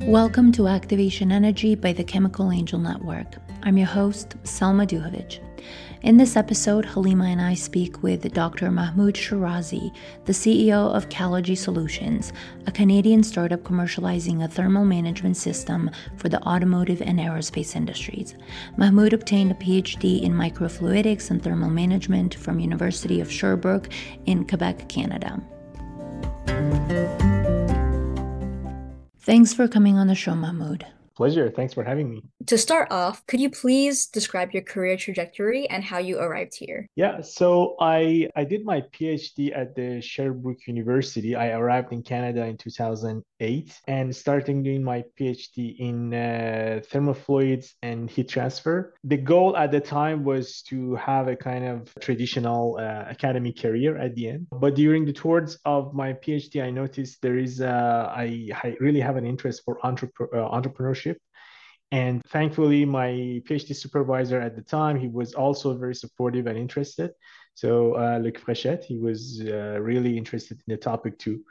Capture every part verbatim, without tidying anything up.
Welcome to Activation Energy by the Chemical Angel Network. I'm your host, Selma Duhovic. In this episode, Halima and I speak with Doctor Mahmoud Shirazi, the C E O of Calogy Solutions, a Canadian startup commercializing a thermal management system for the automotive and aerospace industries. Mahmoud obtained a P H D in microfluidics and thermal management from University of Sherbrooke in Quebec, Canada. Thanks for coming on the show, Mahmoud. Pleasure. Thanks for having me. To start off, could you please describe your career trajectory and how you arrived here? Yeah, so I I did my P H D at the Sherbrooke University. I arrived in Canada in two thousand eight and starting doing my P H D in uh, thermal fluids and heat transfer. The goal at the time was to have a kind of traditional uh, academic career at the end. But during the tours of my P H D, I noticed there is uh, I, I really have an interest for entrep- uh, entrepreneurship. And thankfully, my PhD supervisor at the time, he was also very supportive and interested. So uh, Luc Frechette, he was uh, really interested in the topic too.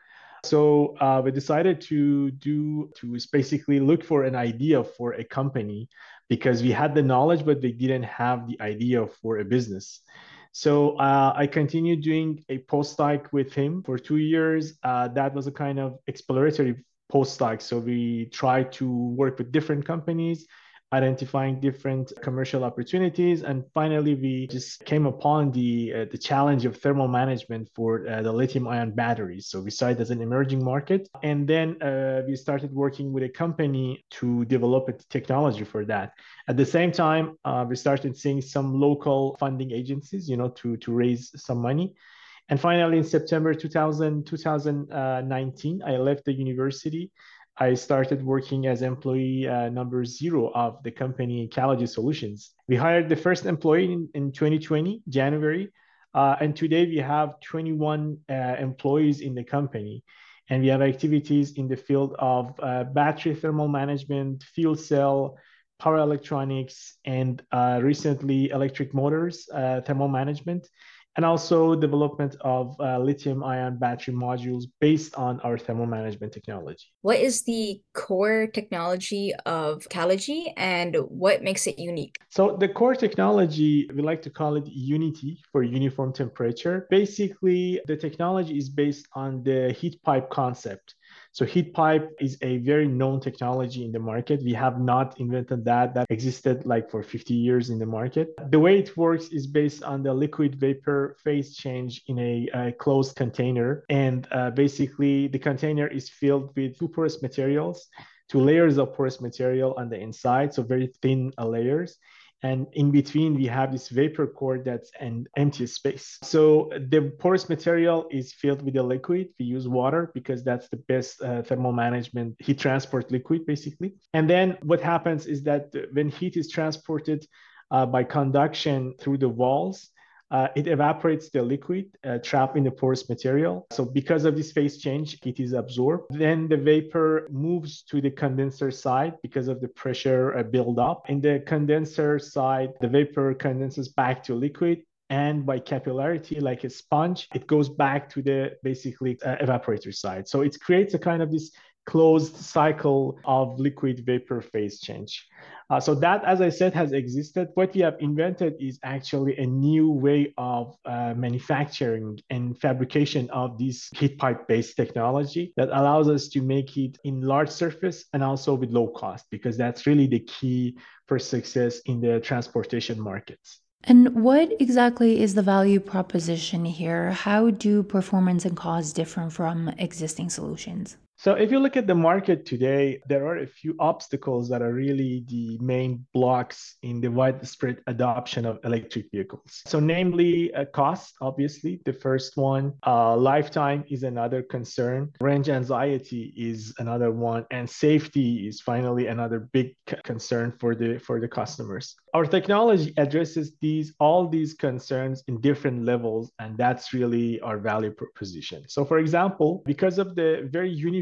So uh, we decided to do to basically look for an idea for a company because we had the knowledge, but we didn't have the idea for a business. So uh, I continued doing a postdoc with him for two years. Uh, that was a kind of exploratory postdoc. So we tried to work with different companies, identifying different commercial opportunities, and finally we just came upon the uh, the challenge of thermal management for uh, the lithium-ion batteries. So we saw it as an emerging market, and then uh, we started working with a company to develop a technology for that. At the same time, uh, we started seeing some local funding agencies, you know, to to raise some money. And finally, in September two thousand, twenty nineteen, I left the university. I started working as employee uh, number zero of the company Calogy Solutions. We hired the first employee in, in twenty twenty, January. Uh, and today we have twenty-one uh, employees in the company. And we have activities in the field of uh, battery thermal management, fuel cell, power electronics, and uh, recently electric motors, uh, thermal management, and also development of uh, lithium-ion battery modules based on our thermal management technology. What is the core technology of Calogy and what makes it unique? So the core technology, we like to call it Unity for uniform temperature. Basically, the technology is based on the heat pipe concept. So heat pipe is a very known technology in the market. We have not invented that. That existed like for fifty years in the market. The way it works is based on the liquid vapor phase change in a, a closed container. And uh, basically the container is filled with two porous materials, two layers of porous material on the inside, so very thin uh, layers. And in between, we have this vapor core that's an empty space. So the porous material is filled with a liquid. We use water because that's the best uh, thermal management heat transport liquid, basically. And then what happens is that when heat is transported uh, by conduction through the walls, uh, it evaporates the liquid uh, trapped in the porous material. So because of this phase change, it is absorbed. Then the vapor moves to the condenser side because of the pressure uh, buildup. In the condenser side, the vapor condenses back to liquid. And by capillarity, like a sponge, it goes back to the basically uh, evaporator side. So it creates a kind of this closed cycle of liquid vapor phase change. Uh, so that, as I said, has existed. What we have invented is actually a new way of uh, manufacturing and fabrication of this heat pipe-based technology that allows us to make it in large surface and also with low cost, because that's really the key for success in the transportation markets. And what exactly is the value proposition here? How do performance and cost differ from existing solutions? So if you look at the market today, there are a few obstacles that are really the main blocks in the widespread adoption of electric vehicles. So namely, uh, cost, obviously, the first one. Uh, lifetime is another concern. Range anxiety is another one. And safety is finally another big c- concern for the, for the customers. Our technology addresses these all these concerns in different levels, and that's really our value proposition. So for example, because of the very uniform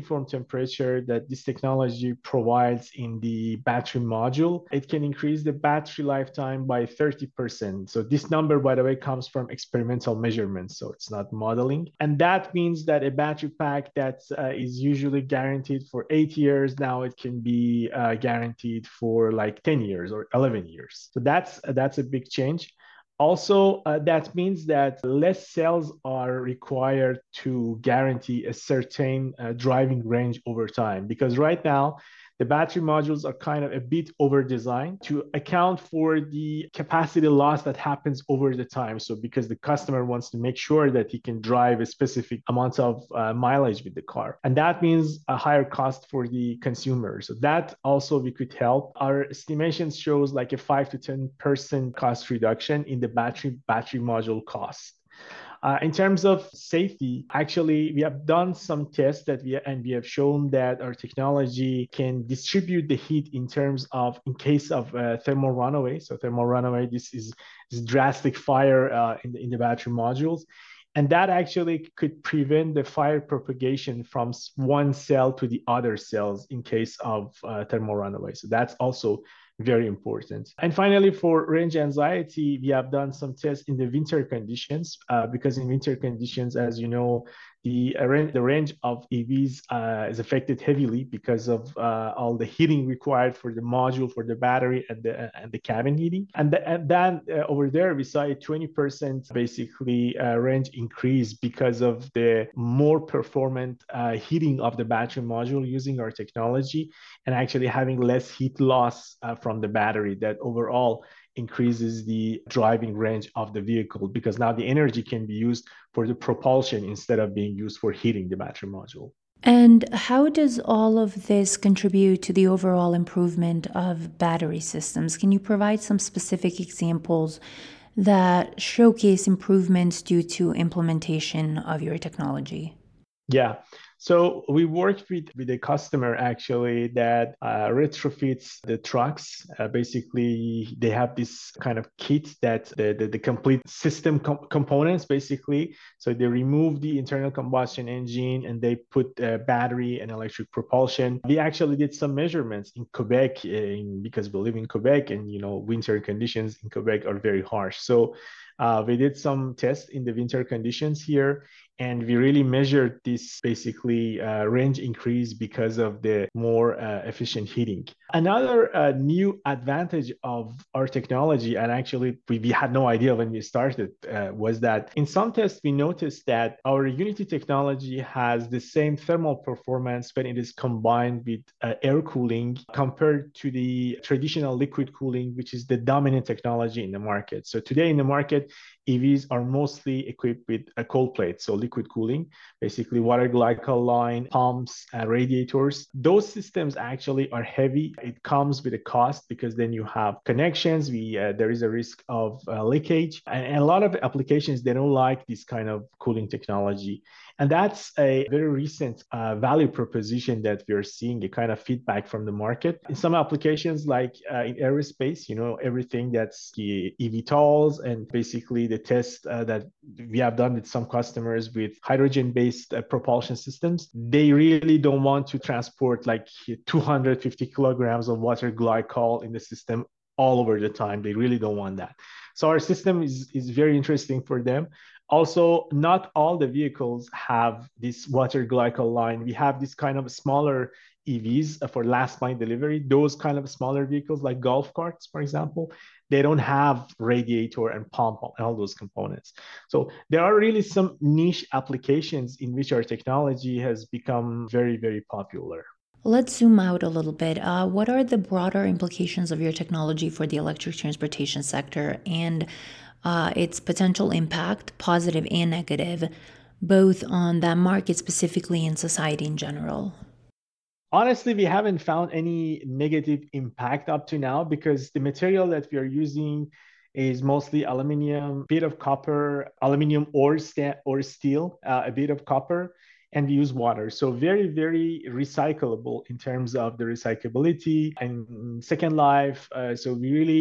uniform temperature that this technology provides in the battery module, it can increase the battery lifetime by thirty percent. So this number, by the way, comes from experimental measurements, so it's not modeling. And that means that a battery pack that uh, is usually guaranteed for eight years, now it can be uh, guaranteed for like ten years or eleven years. So that's that's a big change. Also, uh, that means that less cells are required to guarantee a certain uh, driving range over time. Because right now, the battery modules are kind of a bit over designed to account for the capacity loss that happens over the time. So because the customer wants to make sure that he can drive a specific amount of uh, mileage with the car. And that means a higher cost for the consumer. So that also we could help. Our estimations shows like a five to ten percent cost reduction in the battery battery module cost. Uh, in terms of safety, actually, we have done some tests that we and we have shown that our technology can distribute the heat in terms of, in case of uh, thermal runaway. So thermal runaway, this is, this drastic fire uh, in the in the battery modules, and that actually could prevent the fire propagation from one cell to the other cells in case of uh, thermal runaway. So that's also very important. And finally, for range anxiety, we have done some tests in the winter conditions uh, because in winter conditions, as you know, the, uh, the range of E Vs uh, is affected heavily because of uh, all the heating required for the module, for the battery, and the, and the cabin heating. And, the, and then uh, over there, we saw a twenty percent basically uh, range increase because of the more performant uh, heating of the battery module using our technology and actually having less heat loss uh, from the battery that overall increases the driving range of the vehicle because now the energy can be used for the propulsion instead of being used for heating the battery module. And how does all of this contribute to the overall improvement of battery systems? Can you provide some specific examples that showcase improvements due to implementation of your technology? Yeah. So we worked with, with a customer actually that uh, retrofits the trucks. Uh, basically, they have this kind of kit that the, the, the complete system com- components basically. So they remove the internal combustion engine and they put a battery and electric propulsion. We actually did some measurements in Quebec in, because we live in Quebec and, you know, winter conditions in Quebec are very harsh. So uh, we did some tests in the winter conditions here. And we really measured this basically uh, range increase because of the more uh, efficient heating. Another uh, new advantage of our technology, and actually we, we had no idea when we started, uh, was that in some tests we noticed that our Unity technology has the same thermal performance when it is combined with uh, air cooling compared to the traditional liquid cooling, which is the dominant technology in the market. So today in the market, E Vs are mostly equipped with a cold plate, so liquid cooling, basically water glycol line, pumps, and radiators. Those systems actually are heavy. It comes with a cost because then you have connections. We uh, there is a risk of uh, leakage, and, and a lot of applications they don't like this kind of cooling technology. And that's a very recent uh, value proposition that we are seeing, a kind of feedback from the market. In some applications, like uh, in aerospace, you know, everything that's the eVTOLs and basically the test uh, that we have done with some customers with hydrogen-based uh, propulsion systems, they really don't want to transport like two hundred fifty kilograms of water glycol in the system all over the time. They really don't want that. So our system is, is very interesting for them. Also, not all the vehicles have this water glycol line. We have this kind of smaller E Vs for last mile delivery. Those kind of smaller vehicles like golf carts, for example, they don't have radiator and pump and all those components. So there are really some niche applications in which our technology has become very, very popular. Let's zoom out a little bit. Uh, what are the broader implications of your technology for the electric transportation sector and uh, its potential impact, positive and negative, both on that market specifically and society in general? Honestly, we haven't found any negative impact up to now because the material that we are using is mostly aluminum, a bit of copper, aluminum or, st- or steel, uh, a bit of copper, and we use water. So very, very recyclable in terms of the recyclability and second life. Uh, so we really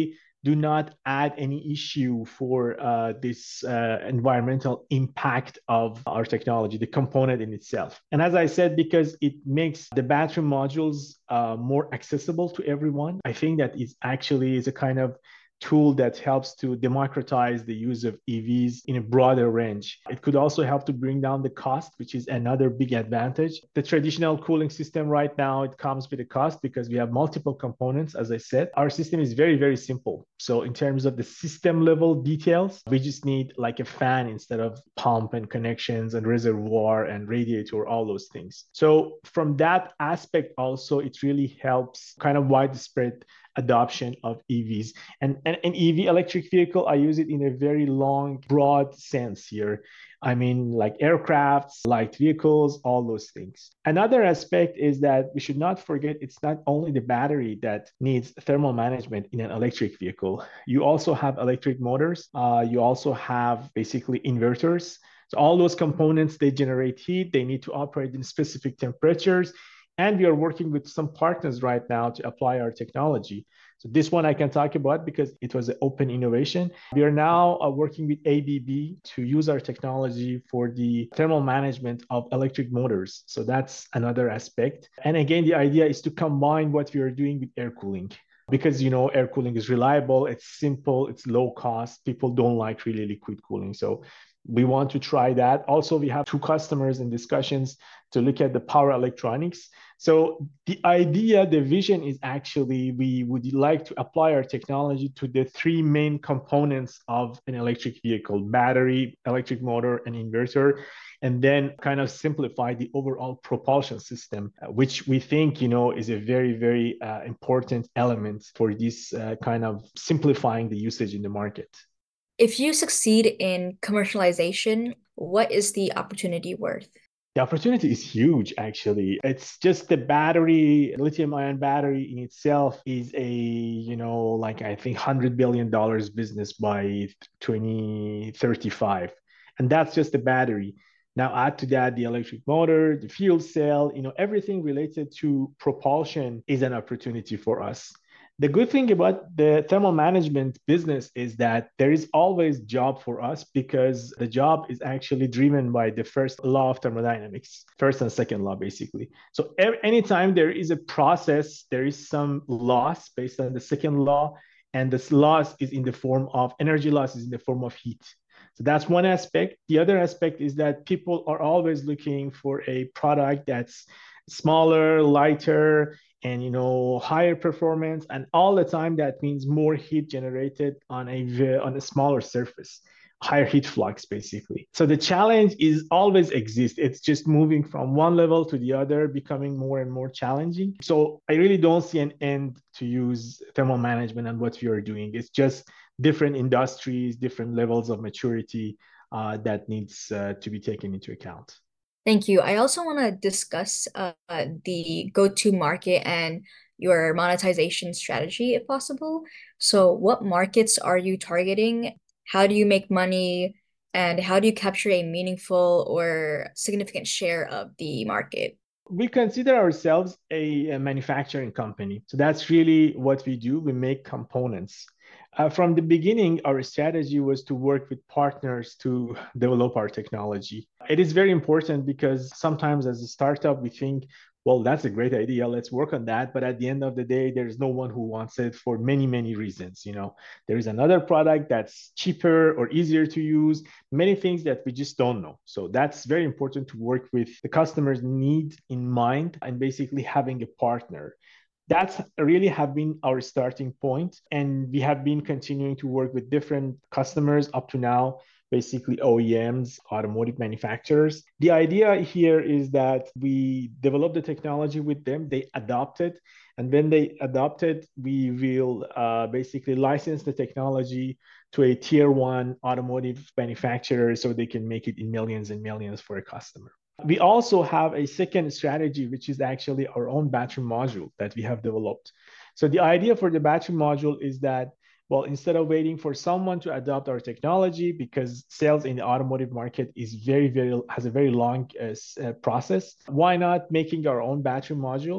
do not add any issue for uh, this uh, environmental impact of our technology, the component in itself. And as I said, because it makes the battery modules uh, more accessible to everyone, I think that it actually is a kind of tool that helps to democratize the use of E Vs in a broader range. It could also help to bring down the cost, which is another big advantage. The traditional cooling system right now, it comes with a cost because we have multiple components, as I said. Our system is very, very simple. So in terms of the system level details, we just need like a fan instead of pump and connections and reservoir and radiator, all those things. So from that aspect also, it really helps kind of widespread adoption of E Vs. And, and an E V, electric vehicle, I use it in a very long, broad sense here. I mean, like aircrafts, light vehicles, all those things. Another aspect is that we should not forget it's not only the battery that needs thermal management in an electric vehicle. You also have electric motors. Uh, you also have basically inverters. So all those components, they generate heat. They need to operate in specific temperatures. And we are working with some partners right now to apply our technology. So this one I can talk about because it was an open innovation. We are now uh, working with A B B to use our technology for the thermal management of electric motors. So that's another aspect. And again, the idea is to combine what we are doing with air cooling. Because, you know, air cooling is reliable, it's simple, it's low cost. People don't like really liquid cooling. So we want to try that. Also, we have two customers in discussions to look at the power electronics. So the idea, the vision is actually we would like to apply our technology to the three main components of an electric vehicle: battery, electric motor, and inverter, and then kind of simplify the overall propulsion system, which we think, you know, is a very, very uh, important element for this uh, kind of simplifying the usage in the market. If you succeed in commercialization, what is the opportunity worth? The opportunity is huge, actually. It's just the battery, lithium ion battery in itself is a, you know, like I think one hundred billion dollars business by twenty thirty-five. And that's just the battery. Now add to that the electric motor, the fuel cell, you know, everything related to propulsion is an opportunity for us. The good thing about the thermal management business is that there is always job for us because the job is actually driven by the first law of thermodynamics, first and second law, basically. So every, anytime there is a process, there is some loss based on the second law, and this loss is in the form of energy loss is in the form of heat. So that's one aspect. The other aspect is that people are always looking for a product that's smaller, lighter, and you know higher performance, and all the time that means more heat generated on a on a smaller surface, higher heat flux basically. So the challenge is always exists. It's just moving from one level to the other, becoming more and more challenging. So I really don't see an end to use thermal management and what we are doing. It's just different industries, different levels of maturity uh, that needs uh, to be taken into account. Thank you. I also want to discuss uh, the go-to market and your monetization strategy, if possible. So, what markets are you targeting? How do you make money? And how do you capture a meaningful or significant share of the market? We consider ourselves a, a manufacturing company. So that's really what we do. We make components. Uh, from the beginning, our strategy was to work with partners to develop our technology. It is very important because sometimes as a startup, we think, well, that's a great idea. Let's work on that. But at the end of the day, there's no one who wants it for many, many reasons. You know, there is another product that's cheaper or easier to use, many things that we just don't know. So that's very important to work with the customer's need in mind and basically having a partner. That's really have been our starting point. And we have been continuing to work with different customers up to now, basically O E Ms, automotive manufacturers. The idea here is that we develop the technology with them, they adopt it. And when they adopt it, we will uh, basically license the technology to a tier one automotive manufacturer so they can make it in millions and millions for a customer. We also have a second strategy, which is actually our own battery module that we have developed. So the idea for the battery module is that, well, instead of waiting for someone to adopt our technology, because sales in the automotive market is very, very, has a very long uh, uh, process, why not making our own battery module?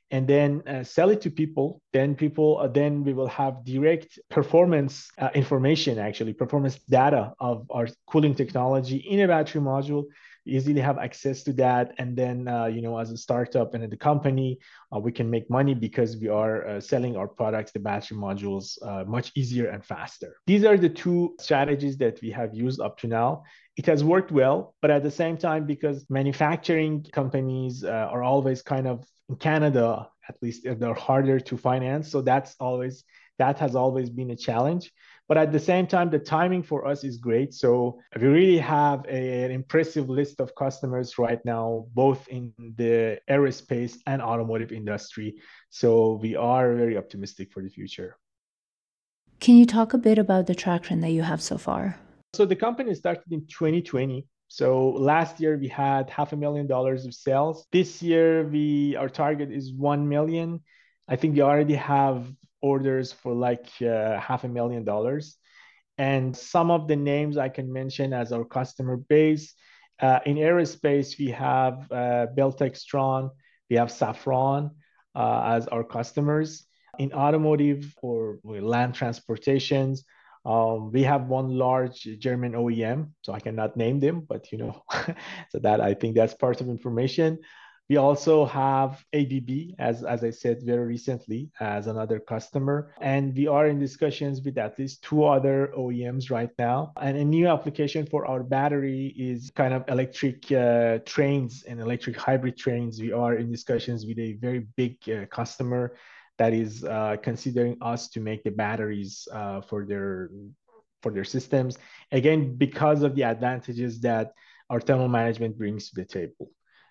and then uh, sell it to people. Then people, uh, then we will have direct performance uh, information, actually performance data of our cooling technology in a battery module. Easily have access to that, and then uh, you know, as a startup and at the company, uh, we can make money because we are uh, selling our products, the battery modules, uh, much easier and faster. These are the two strategies that we have used up to now. It has worked well, but at the same time, because manufacturing companies uh, are always kind of in Canada, at least they're harder to finance. So that's always, that has always been a challenge. But at the same time, the timing for us is great. So we really have a, an impressive list of customers right now, both in the aerospace and automotive industry. So we are very optimistic for the future. Can you talk a bit about the traction that you have so far? So the company started in twenty twenty. So last year we had half a million dollars of sales. This year we our target is one million. I think we already have orders for like uh, half a million dollars. And some of the names I can mention as our customer base. Uh, in aerospace, we have uh, Bell Textron, we have Safran uh, as our customers. In automotive or land transportations, um, we have one large German O E M, so I cannot name them, but you know, so that I think that's part of information. We also have A B B, as, as I said very recently, as another customer. And we are in discussions with at least two other O E Ms right now. And a new application for our battery is kind of electric uh, trains and electric hybrid trains. We are in discussions with a very big uh, customer that is uh, considering us to make the batteries uh, for their for their systems. Again, because of the advantages that our thermal management brings to the table.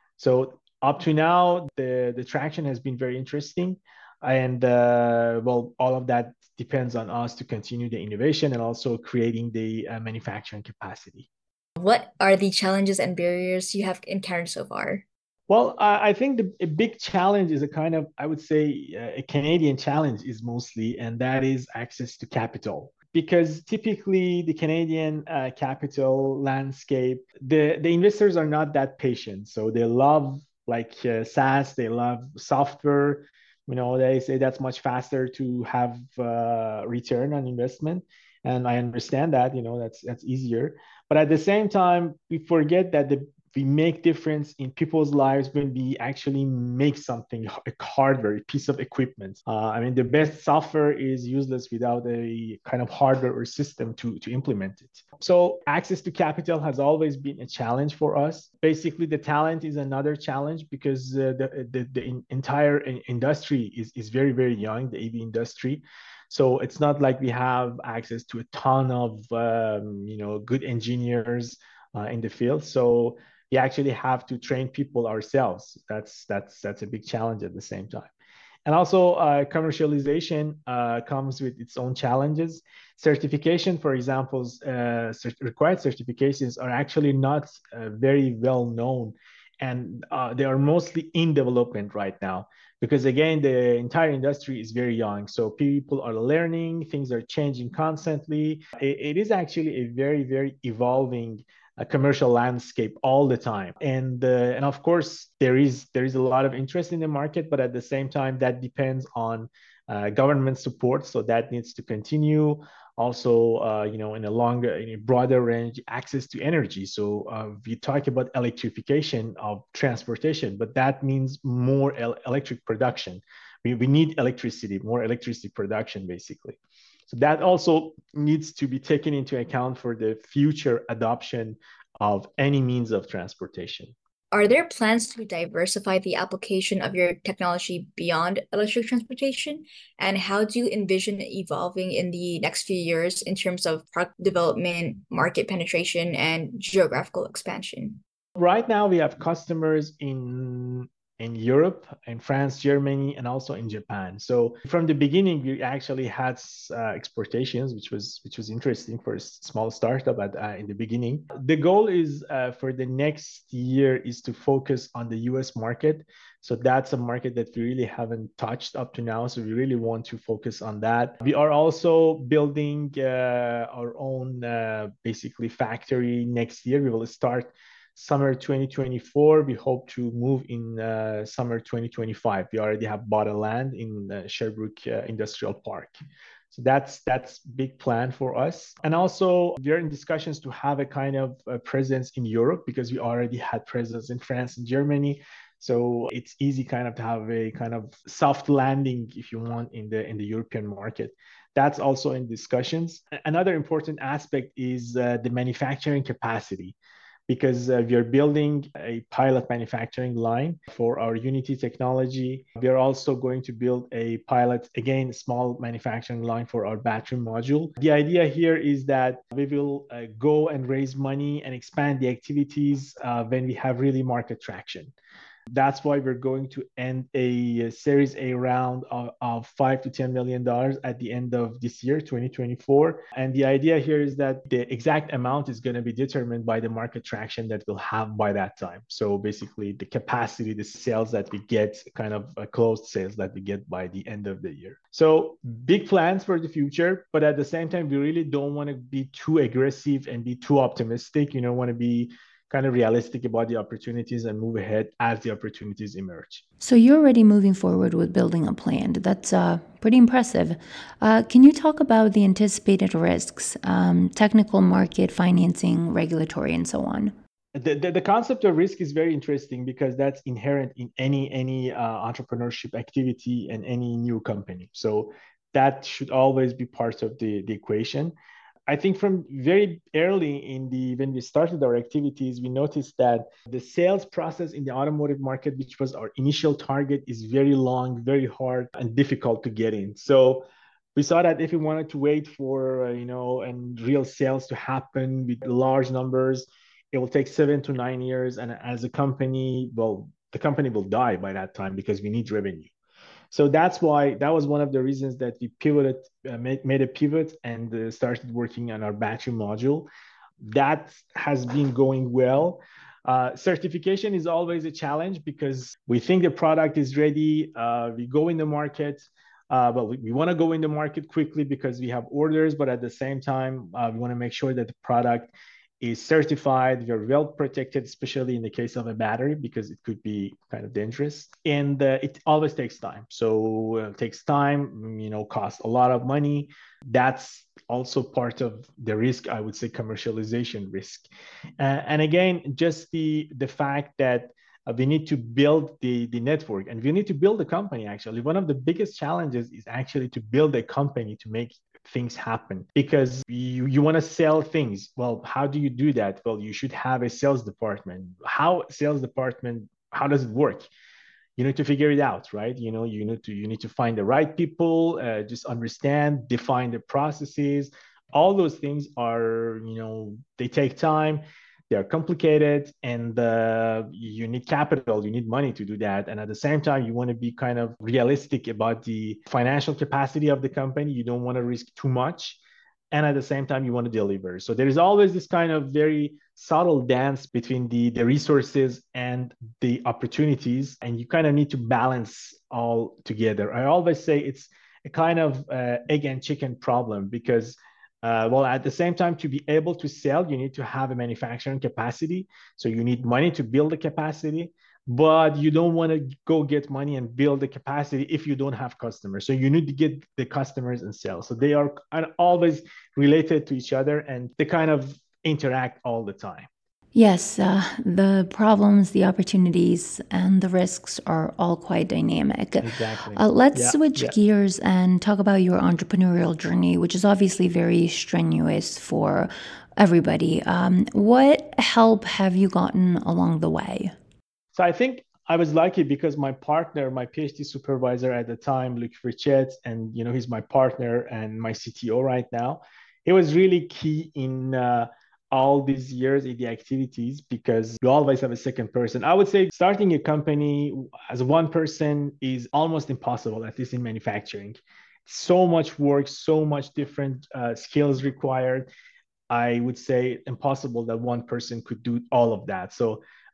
So up to now, the, the traction has been very interesting. And uh, well, all of that depends on us to continue the innovation and also creating the uh, manufacturing capacity. What are the challenges and barriers you have encountered so far? Well, I think the a big challenge is a kind of, I would say, uh, a Canadian challenge is mostly, and that is access to capital. Because typically the Canadian uh, capital landscape, the, the investors are not that patient. So they love like uh, SaaS, they love software. You know, they say that's much faster to have uh, return on investment. And I understand that, you know, that's that's easier. But at the same time, we forget that the we make difference in people's lives when we actually make something, a hardware, a piece of equipment. Uh, I mean, the best software is useless without a kind of hardware or system to, to implement it. So access to capital has always been a challenge for us. Basically, the talent is another challenge because uh, the, the, the entire industry is, is very, very young, the A V industry. So it's not like we have access to a ton of, um, you know, good engineers uh, in the field. So we actually have to train people ourselves. That's that's that's a big challenge at the same time. And also uh, commercialization uh, comes with its own challenges. Certification, for example, uh, cert- required certifications are actually not uh, very well known, and uh, they are mostly in development right now. Because again, the entire industry is very young, so people are learning, things are changing constantly. it, it is actually a very, very evolving a commercial landscape all the time. And uh, and of course there is there is a lot of interest in the market, but at the same time that depends on uh, government support, so that needs to continue. Also, uh, you know, in a longer, in a broader range, access to energy. So uh, we talk about electrification of transportation, but that means more el- electric production. We, we need electricity, more electricity production, basically. So that also needs to be taken into account for the future adoption of any means of transportation. Are there plans to diversify the application of your technology beyond electric transportation? And how do you envision it evolving in the next few years in terms of product development, market penetration, and geographical expansion? Right now, we have customers in in Europe, in France, Germany, and also in Japan. So from the beginning, we actually had uh, exportations, which was which was interesting for a small startup at, uh, in the beginning. The goal is uh, for the next year is to focus on the U S market. So that's a market that we really haven't touched up to now. So we really want to focus on that. We are also building uh, our own uh, basically factory next year. We will start summer twenty twenty-four. We hope to move in uh, summer twenty twenty-five. We already have bought a land in uh, Sherbrooke uh, Industrial Park. So that's that's big plan for us. And also we're in discussions to have a kind of a presence in Europe because we already had presence in France and Germany. So it's easy kind of to have a kind of soft landing, if you want, in the in the European market. That's also in discussions. Another important aspect is uh, the manufacturing capacity, because uh, we are building a pilot manufacturing line for our Unity technology. We are also going to build a pilot, again, small manufacturing line for our battery module. The idea here is that we will uh, go and raise money and expand the activities uh, when we have really market traction. That's why we're going to end a Series A round of, of five to ten million dollars at the end of this year, twenty twenty-four. And the idea here is that the exact amount is going to be determined by the market traction that we'll have by that time. So basically, the capacity, the sales that we get, kind of a closed sales that we get by the end of the year. So big plans for the future, but at the same time, we really don't want to be too aggressive and be too optimistic. You know, want to be kind of realistic about the opportunities and move ahead as the opportunities emerge. So you're already moving forward with building a plant. That's uh, pretty impressive. Uh, can you talk about the anticipated risks, um, technical, market, financing, regulatory, and so on? The, the, the concept of risk is very interesting because that's inherent in any any uh, entrepreneurship activity and any new company. So that should always be part of the, the equation. I think from very early in the when we started our activities, we noticed that the sales process in the automotive market, which was our initial target, is very long, very hard, and difficult to get in. So we saw that if we wanted to wait for uh, you know and real sales to happen with large numbers, it will take seven to nine years, and as a company, well, the company will die by that time because we need revenue. So that's why that was one of the reasons that we pivoted, uh, made, made a pivot and uh, started working on our battery module. That has been going well. Uh, certification is always a challenge because we think the product is ready. Uh, we go in the market, uh, but we, we want to go in the market quickly because we have orders. But at the same time, uh, we want to make sure that the product is certified. We're well protected, especially in the case of a battery, because it could be kind of dangerous. And uh, it always takes time. So uh, it takes time, you know, costs a lot of money. That's also part of the risk, I would say, commercialization risk. Uh, and again, just the the fact that uh, we need to build the, the network and we need to build a company, actually. One of the biggest challenges is actually to build a company to make things happen, because you, you want to sell things. Well, how do you do that? Well, you should have a sales department. How sales department, how does it work? You need to figure it out, right? You know, you need to you need to find the right people, uh, just understand, define the processes. All those things are, you know, they take time. They are complicated, and uh, you need capital, you need money to do that. And at the same time, you want to be kind of realistic about the financial capacity of the company. You don't want to risk too much. And at the same time, you want to deliver. So there is always this kind of very subtle dance between the, the resources and the opportunities. And you kind of need to balance all together. I always say it's a kind of uh, egg and chicken problem because Uh, well, at the same time, to be able to sell, you need to have a manufacturing capacity. So you need money to build the capacity, but you don't want to go get money and build the capacity if you don't have customers. So you need to get the customers and sell. So they are always related to each other and they kind of interact all the time. Yes, uh, the problems, the opportunities, and the risks are all quite dynamic. Exactly. Uh, let's Yeah, switch yeah. gears and talk about your entrepreneurial journey, which is obviously very strenuous for everybody. Um, what help have you gotten along the way? So I think I was lucky because my partner, my PhD supervisor at the time, Luc Richet, and you know he's my partner and my C T O right now. He was really key in uh, all these years in the activities because you always have a second person. I would say starting a company as one person is almost impossible, at least in manufacturing. So much work, so much different uh, skills required. I would say impossible that one person could do all of that. So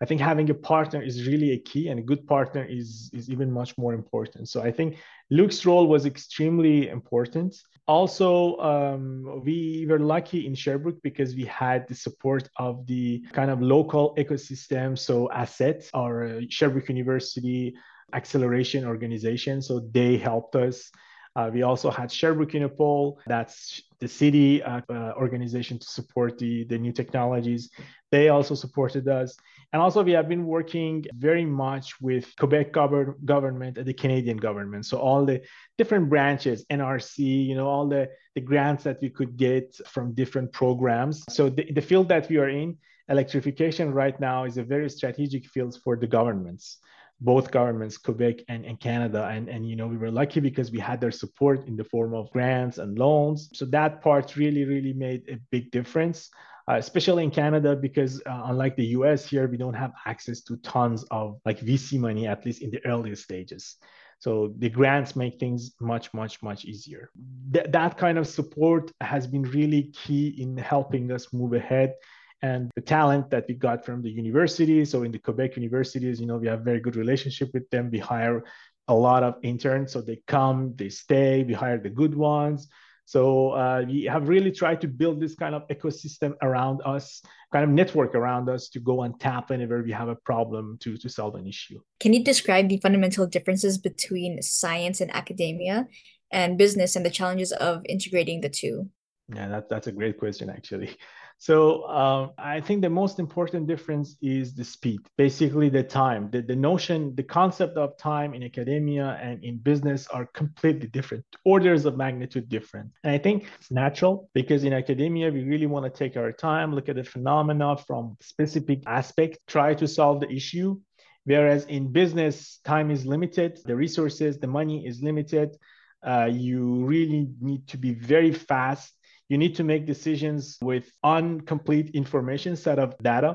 I think having a partner is really a key, and a good partner is, is even much more important. So I think Luke's role was extremely important. Also, um, we were lucky in Sherbrooke because we had the support of the kind of local ecosystem. So ASSET, our uh, Sherbrooke University acceleration organization, so they helped us. Uh, we also had Sherbrooke Unipol, that's the city uh, uh, organization to support the, the new technologies. They also supported us. And also we have been working very much with Quebec gov- government and the Canadian government. So all the different branches, N R C, you know, all the, the grants that we could get from different programs. So the, the field that we are in, electrification right now, is a very strategic field for the governments, both governments, Quebec and, and Canada. And, and, you know, we were lucky because we had their support in the form of grants and loans. So that part really, really made a big difference, uh, especially in Canada, because uh, unlike the U S here, we don't have access to tons of like V C money, at least in the earliest stages. So the grants make things much, much, much easier. Th- that kind of support has been really key in helping us move ahead. And the talent that we got from the universities. So in the Quebec universities, you know, we have very good relationship with them. We hire a lot of interns, so they come, they stay. We hire the good ones. So uh, we have really tried to build this kind of ecosystem around us, kind of network around us to go and tap whenever we have a problem to, to solve an issue. Can you describe the fundamental differences between science and academia and business and the challenges of integrating the two? Yeah, that, that's a great question, actually. So um, I think the most important difference is the speed, basically the time. The, the notion, the concept of time in academia and in business are completely different, orders of magnitude different. And I think it's natural because in academia, we really want to take our time, look at the phenomena from specific aspect, try to solve the issue. Whereas in business, time is limited, the resources, the money is limited. Uh, you really need to be very fast. You need to make decisions with incomplete information set of data.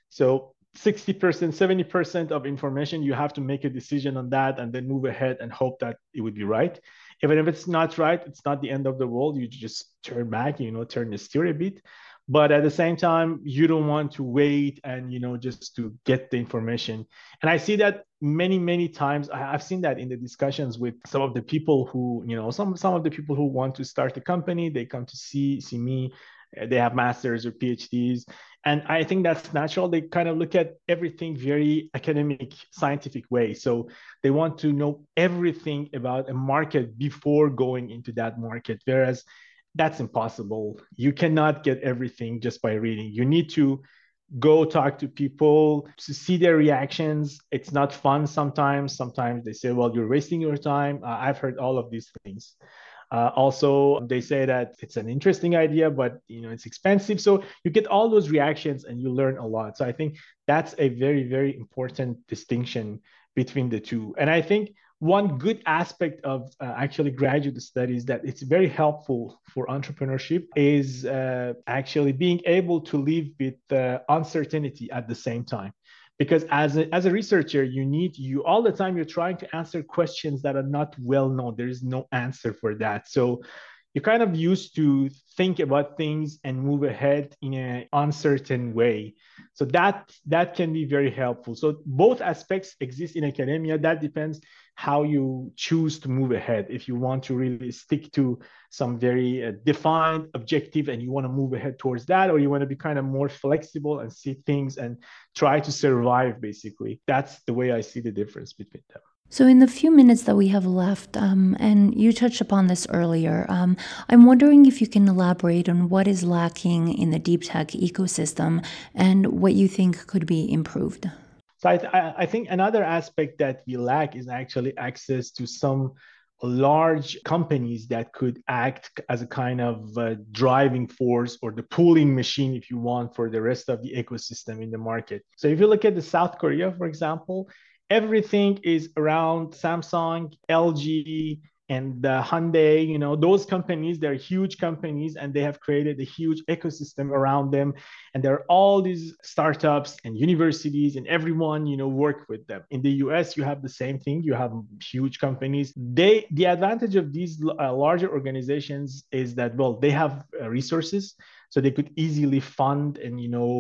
So sixty percent, seventy percent of information, you have to make a decision on that and then move ahead and hope that it would be right. Even if it's not right, it's not the end of the world. You just turn back, you know, turn the steer a bit. But at the same time, you don't want to wait and, you know, just to get the information. And I see that many, many times. I've seen that in the discussions with some of the people who, you know, some, some of the people who want to start a company, they come to see, see me, they have masters or PhDs. And I think that's natural. They kind of look at everything very academic, scientific way. So they want to know everything about a market before going into that market. Whereas that's impossible. You cannot get everything just by reading. You need to go talk to people to see their reactions. It's not fun sometimes. Sometimes they say, well, you're wasting your time. Uh, I've heard all of these things. Uh, also, they say that it's an interesting idea, but you know it's expensive. So you get all those reactions and you learn a lot. So I think that's a very, very important distinction between the two. And I think one good aspect of uh, actually graduate studies that it's very helpful for entrepreneurship is uh, actually being able to live with uh, uncertainty at the same time. Because as a, as a researcher, you need, you all the time, you're trying to answer questions that are not well known. There is no answer for that. So you're kind of used to think about things and move ahead in an uncertain way. So that that can be very helpful. So both aspects exist in academia. That depends how you choose to move ahead. If you want to really stick to some very uh, defined objective and you want to move ahead towards that, or you want to be kind of more flexible and see things and try to survive, basically. That's the way I see the difference between them. So, in the few minutes that we have left, um, and you touched upon this earlier, um, I'm wondering if you can elaborate on what is lacking in the deep tech ecosystem and what you think could be improved. So I, th- I think another aspect that we lack is actually access to some large companies that could act as a kind of uh, driving force or the pooling machine, if you want, for the rest of the ecosystem in the market. So if you look at the South Korea, for example, everything is around Samsung, L G, and uh, Hyundai. You know, those companies, they're huge companies and they have created a huge ecosystem around them. And there are all these startups and universities and everyone, you know, work with them. In the U S, you have the same thing. You have huge companies. They, the advantage of these uh, larger organizations is that, well, they have uh, resources, so they could easily fund and, you know,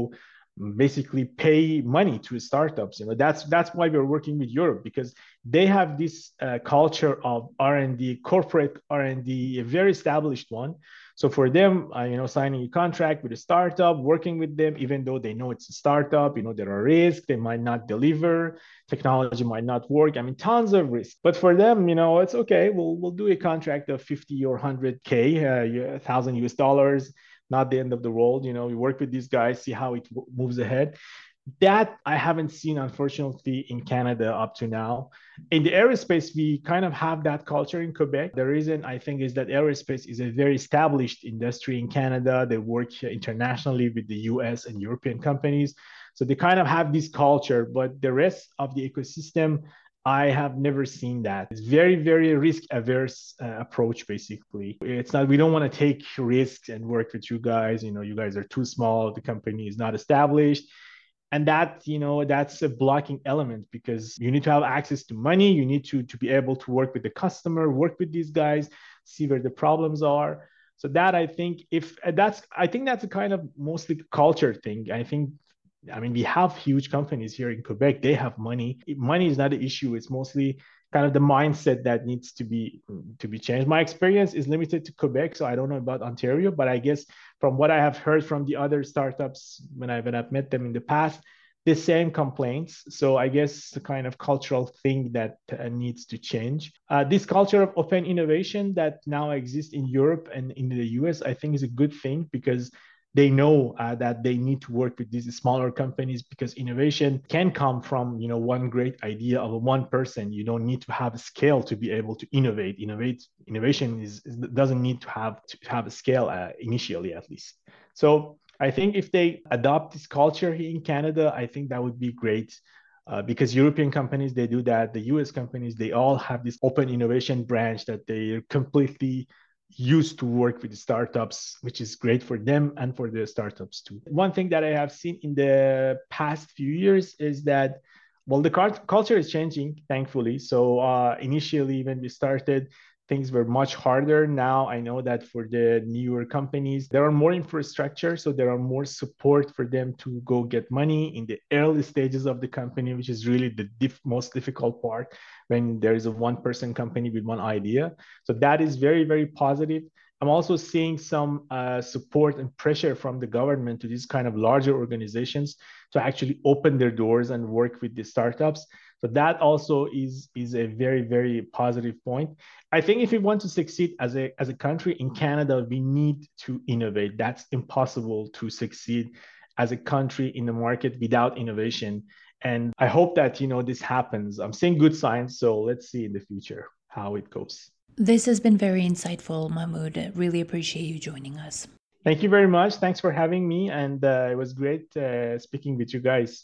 basically pay money to startups. You know, that's that's why we're working with Europe, because they have this uh, culture of R and D, corporate R and D, a very established one. So for them, uh, you know, signing a contract with a startup, working with them, even though they know it's a startup, you know, there are risks, they might not deliver, technology might not work. I mean, tons of risk. But for them, you know, it's okay. We'll we'll do a contract of fifty or one hundred K, uh, one thousand U S dollars, not the end of the world. You know, we work with these guys, see how it w- moves ahead. That I haven't seen, unfortunately, in Canada up to now. In the aerospace, we kind of have that culture in Quebec. The reason I think is that aerospace is a very established industry in Canada. They work internationally with the U S and European companies. So they kind of have this culture, but the rest of the ecosystem, I have never seen that. It's very, very risk averse uh, approach, basically. It's not, we don't want to take risks and work with you guys. You know, you guys are too small. The company is not established. And that, you know, that's a blocking element, because you need to have access to money. You need to, to be able to work with the customer, work with these guys, see where the problems are. So that, I think, if that's, I think that's a kind of mostly culture thing. I think, I mean, we have huge companies here in Quebec. They have money. Money is not the issue. It's mostly kind of the mindset that needs to be to be changed. My experience is limited to Quebec, so I don't know about Ontario, but I guess from what I have heard from the other startups when I've, when I've met them in the past, the same complaints. So I guess the kind of cultural thing that uh, needs to change. Uh, this culture of open innovation that now exists in Europe and in the U S, I think is a good thing, because they know uh, that they need to work with these smaller companies, because innovation can come from, you know, one great idea of one person. You don't need to have a scale to be able to innovate. Innovate innovation is, is doesn't need to have to have a scale uh, initially, at least. So I think if they adopt this culture here in Canada, I think that would be great. Uh, because European companies, they do that. The U S companies, they all have this open innovation branch that they completely used to work with startups, which is great for them and for the startups too. One thing that I have seen in the past few years is that, well, the culture is changing, thankfully. So uh, initially, when we started, things were much harder. Now I know that for the newer companies, there are more infrastructure, so there are more support for them to go get money in the early stages of the company, which is really the diff- most difficult part, when there is a one-person company with one idea. So that is very, very positive. I'm also seeing some uh, support and pressure from the government to these kind of larger organizations to actually open their doors and work with the startups. So that also is, is a very, very positive point. I think if we want to succeed as a, as a country in Canada, we need to innovate. That's impossible to succeed as a country in the market without innovation. And I hope that, you know, this happens. I'm seeing good signs. So let's see in the future how it goes. This has been very insightful, Mahmoud. I really appreciate you joining us. Thank you very much. Thanks for having me. And uh, it was great uh, speaking with you guys.